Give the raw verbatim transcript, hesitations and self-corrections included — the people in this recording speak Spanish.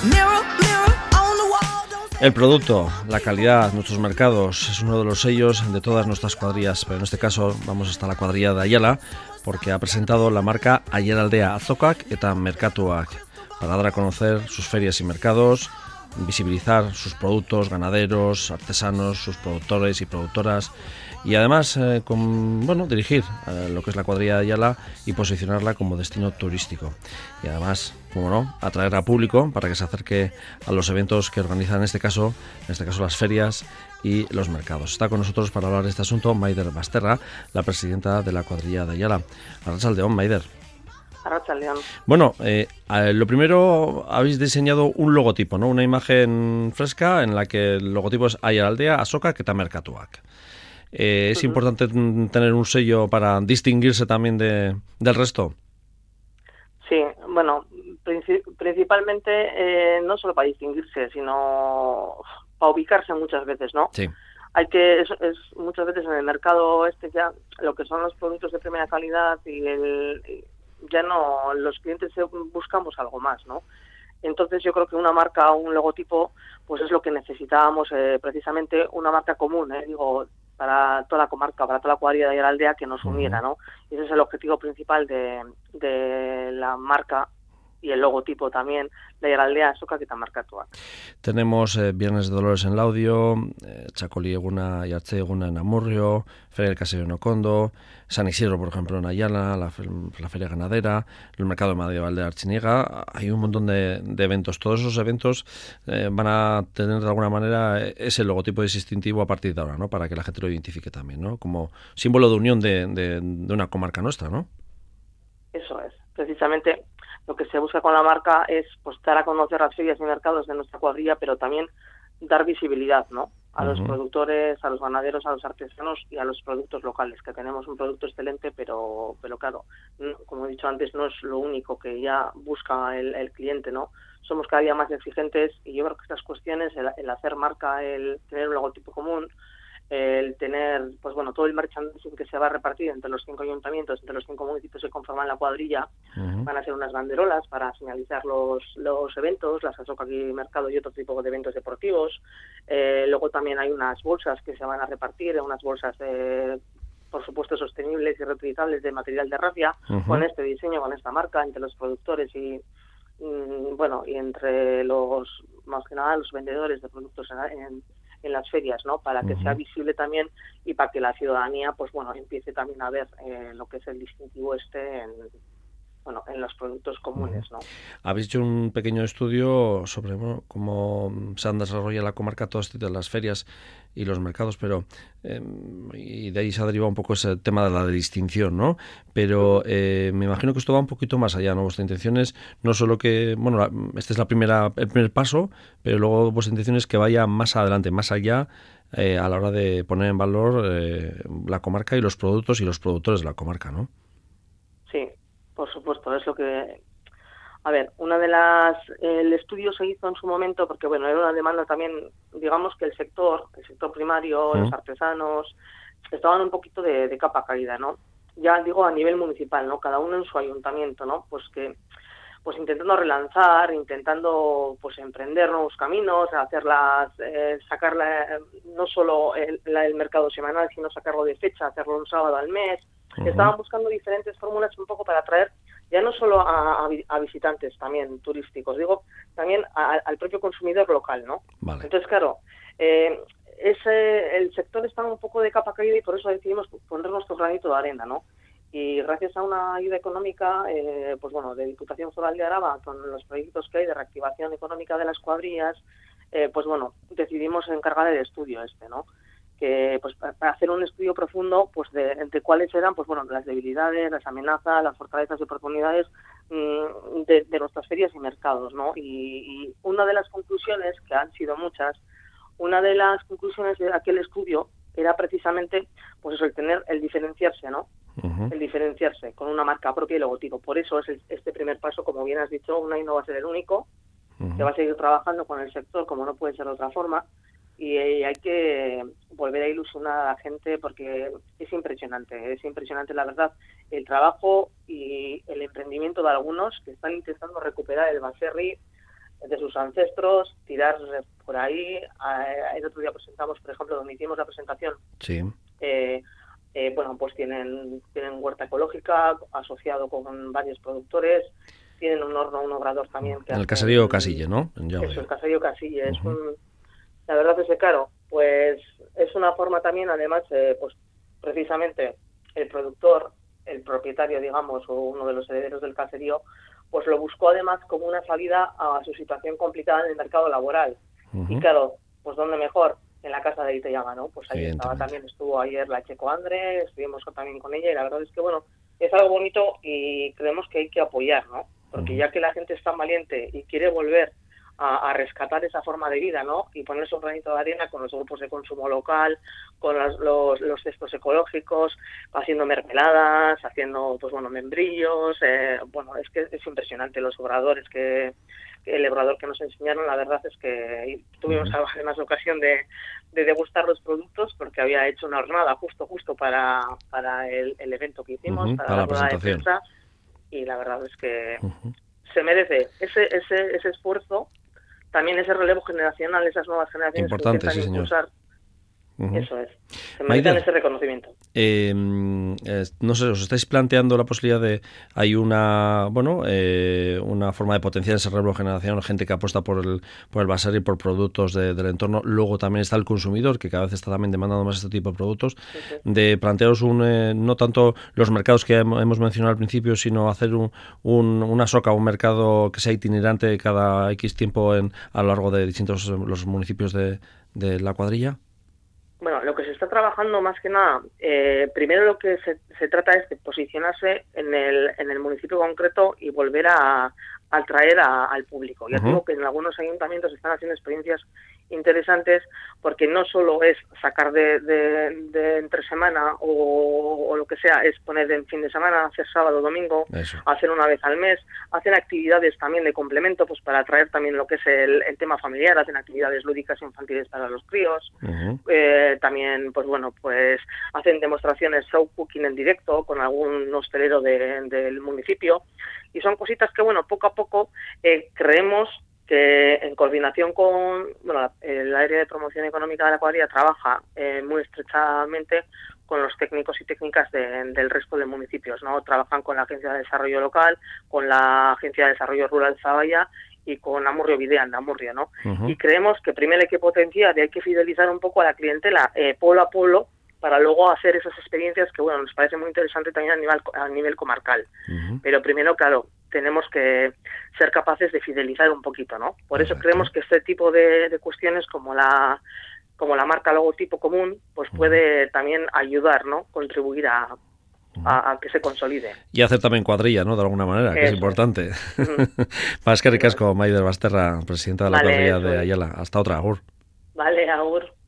El producto, la calidad, nuestros mercados, es uno de los sellos de todas nuestras cuadrillas, pero en este caso vamos hasta la cuadrilla de Ayala, porque ha presentado la marca Aiaraldea Azokak eta Merkatuak, para dar a conocer sus ferias y mercados, visibilizar sus productos, ganaderos, artesanos, sus productores y productoras, y además eh, con, bueno, dirigir eh, lo que es la cuadrilla de Ayala y posicionarla como destino turístico. Y además, como no, atraer a público para que se acerque a los eventos que organizan, en este caso, en este caso las ferias y los mercados. Está con nosotros para hablar de este asunto Maider Basterra, la presidenta de la cuadrilla de Ayala. Arratsaldeon, Maider. Arratsaldeon. Bueno, eh, lo primero, habéis diseñado un logotipo, ¿no? Una imagen fresca en la que el logotipo es Aiaraldea Azokak eta Merkatuak. Eh, ¿Es uh-huh. importante tener un sello para distinguirse también de, del resto? Sí, bueno, princip- principalmente eh, no solo para distinguirse, sino para ubicarse muchas veces, ¿no? Sí. Hay que, es, es muchas veces en el mercado este ya, lo que son los productos de primera calidad y el, ya no, los clientes buscamos algo más, ¿no? Entonces yo creo que una marca o un logotipo, pues es lo que necesitábamos, eh, precisamente una marca común, ¿eh? Digo, para toda la comarca, para toda la cuadrilla de Aiaraldea que nos uniera, ¿no? Y ese es el objetivo principal de, de la marca y el logotipo también de Aiaraldea Azokak eta Merkatuak. Tenemos eh, Viernes de Dolores en Laudio, eh, Txakoli Eguna y Artze Eguna en Amurrio, Feria del Casero en Okondo, San Isidro, por ejemplo, en Ayala, la, la Feria Ganadera, el Mercado Medieval de Artziniega. Hay un montón de, de eventos. Todos esos eventos eh, van a tener de alguna manera ese logotipo distintivo a partir de ahora, ¿no? Para que la gente lo identifique también, ¿no? Como símbolo de unión de, de, de una comarca nuestra, ¿no? Eso es. Precisamente lo que se busca con la marca es, pues, dar a conocer las ferias y mercados de nuestra cuadrilla, pero también dar visibilidad, ¿no? A uh-huh. los productores, a los ganaderos, a los artesanos y a los productos locales, que tenemos un producto excelente, pero pero claro, no, como he dicho antes, no es lo único que ya busca el, el cliente, ¿no? Somos cada día más exigentes y yo creo que estas cuestiones, el, el hacer marca, el tener un logotipo común, el tener, pues bueno, todo el merchandising que se va a repartir entre los cinco ayuntamientos, entre los cinco municipios que conforman la cuadrilla, uh-huh. van a ser unas banderolas para señalizar los los eventos, las Azokak y Mercado y otro tipo de eventos deportivos. Eh, luego también hay unas bolsas que se van a repartir, unas bolsas de, por supuesto, sostenibles y reutilizables de material de rafia, uh-huh. con este diseño, con esta marca, entre los productores y, y bueno, y entre los, más que nada, los vendedores de productos en, en en las ferias, ¿no? Para que uh-huh. sea visible también y para que la ciudadanía, pues bueno, empiece también a ver eh, lo que es el distintivo este en, bueno, en los productos comunes, ¿no? Habéis hecho un pequeño estudio sobre, bueno, cómo se han desarrollado la comarca todas las ferias y los mercados, pero eh, y de ahí se ha derivado un poco ese tema de la distinción, ¿no? Pero eh, me imagino que esto va un poquito más allá, ¿no? Vuestra intención es no solo que, bueno, la, este es la primera, el primer paso, pero luego vuestra intención es que vaya más adelante, más allá, eh, a la hora de poner en valor eh, la comarca y los productos y los productores de la comarca, ¿no? Sí, por supuesto, es lo que... A ver, una de las... El estudio se hizo en su momento porque, bueno, era una demanda también, digamos que el sector, el sector primario, uh-huh. los artesanos, estaban un poquito de, de capa caída, ¿no? Ya digo a nivel municipal, ¿no? Cada uno en su ayuntamiento, ¿no? Pues que, pues intentando relanzar, intentando, pues emprender nuevos caminos, hacerlas, eh, sacarla, no solo el, la, el mercado semanal, sino sacarlo de fecha, hacerlo un sábado al mes. Uh-huh. Estaban buscando diferentes fórmulas un poco para atraer ya no solo a, a, a visitantes también turísticos, digo, también a, al propio consumidor local, ¿no? Vale. Entonces, claro, eh, ese, el sector está un poco de capa caída y por eso decidimos poner nuestro granito de arena, ¿no? Y gracias a una ayuda económica, eh, pues bueno, de Diputación Foral de Araba, con los proyectos que hay de reactivación económica de las cuadrillas, eh, pues bueno, decidimos encargar el estudio este, ¿no? Que pues para hacer un estudio profundo pues de, de cuáles eran pues bueno las debilidades, las amenazas, las fortalezas y oportunidades mmm, de, de nuestras ferias y mercados, ¿no? Y, y una de las conclusiones, que han sido muchas, una de las conclusiones de aquel estudio era precisamente pues eso, el tener, el diferenciarse, ¿no? Uh-huh. El diferenciarse con una marca propia y logotipo. Por eso es el, este primer paso, como bien has dicho, UNAI no va a ser el único, uh-huh. que va a seguir trabajando con el sector como no puede ser de otra forma. Y hay que volver a ilusionar a la gente porque es impresionante, es impresionante la verdad, el trabajo y el emprendimiento de algunos que están intentando recuperar el baserri, de sus ancestros, tirar por ahí. El otro día presentamos, por ejemplo, donde hicimos la presentación, sí. eh, eh, bueno, pues tienen, tienen huerta ecológica asociado con varios productores, tienen un horno, un obrador también. Que en el hace, caserío Casille, ¿no? Ya eso, el caserío Casille. Uh-huh. Es un, la verdad es que, claro, pues es una forma también, además, eh, pues precisamente el productor, el propietario, digamos, o uno de los herederos del caserío, pues lo buscó además como una salida a su situación complicada en el mercado laboral. Uh-huh. Y claro, pues ¿dónde mejor? En la casa de Iteyama, ¿no? Pues ahí estaba también, estuvo ayer la Checo Andre, estuvimos también con ella, y la verdad es que, bueno, es algo bonito y creemos que hay que apoyar, ¿no? Porque uh-huh. ya que la gente es tan valiente y quiere volver a, a rescatar esa forma de vida, ¿no? Y poner su granito de arena con los grupos de consumo local, con los, los, los cestos ecológicos, haciendo mermeladas, haciendo, pues bueno, membrillos, eh, bueno, es que es impresionante los obradores que... el obrador que nos enseñaron, la verdad es que tuvimos uh-huh. además ocasión de, de degustar los productos porque había hecho una jornada justo justo para, para el, el evento que hicimos, uh-huh. para, para la, la rueda de prensa, y la verdad es que uh-huh. se merece ese, ese, ese esfuerzo, también ese relevo generacional, esas nuevas generaciones importante, que intentan sí, impulsar. Uh-huh. Eso es. Se merecen ese reconocimiento. Eh, eh, no sé, os estáis planteando la posibilidad de, hay una, bueno, eh, una forma de potenciar ese relevo generacional, gente que apuesta por el, por el baser y por productos de, del entorno. Luego también está el consumidor, que cada vez está también demandando más este tipo de productos. Uh-huh. De plantearos un, eh, no tanto los mercados que hemos mencionado al principio, sino hacer un, un, una soca, un mercado que sea itinerante cada X tiempo en, a lo largo de distintos los municipios de, de la cuadrilla. Bueno, lo que se está trabajando más que nada, eh, primero lo que se, se trata es de posicionarse en el, en el municipio concreto y volver a, a atraer a, al público. Ya uh-huh. digo que en algunos ayuntamientos están haciendo experiencias interesantes porque no solo es sacar de, de, de entre semana o, o lo que sea, es poner en fin de semana, hacer sábado, domingo, Eso. hacer una vez al mes, hacen actividades también de complemento pues para atraer también lo que es el, el tema familiar, hacen actividades lúdicas infantiles para los críos, uh-huh. eh, también pues bueno, pues hacen demostraciones show cooking en directo con algún hostelero de, del municipio, y son cositas que bueno, poco a poco eh, creemos que en coordinación con bueno, el área de promoción económica de la cuadrilla trabaja eh, muy estrechamente con los técnicos y técnicas de, del resto de municipios, ¿no? Trabajan con la Agencia de Desarrollo Local, con la Agencia de Desarrollo Rural Zaballa y con Amurrio Videan de Amurrio, ¿no? Uh-huh. Y creemos que primero hay que potenciar y hay que fidelizar un poco a la clientela eh, pueblo a pueblo para luego hacer esas experiencias que, bueno, nos parece muy interesante también a nivel, a nivel comarcal. Uh-huh. Pero primero, claro, tenemos que ser capaces de fidelizar un poquito, ¿no? Por eso Exacto. creemos que este tipo de, de cuestiones como la como la marca logotipo común, pues puede uh-huh. también ayudar, ¿no? Contribuir a, a, a que se consolide. Y hacer también cuadrilla, ¿no? De alguna manera, que eso. Es importante. Uh-huh. Más que ricasco, Maider Basterra, presidenta de la vale, cuadrilla de Ayala. Hasta otra, agur. Vale, agur.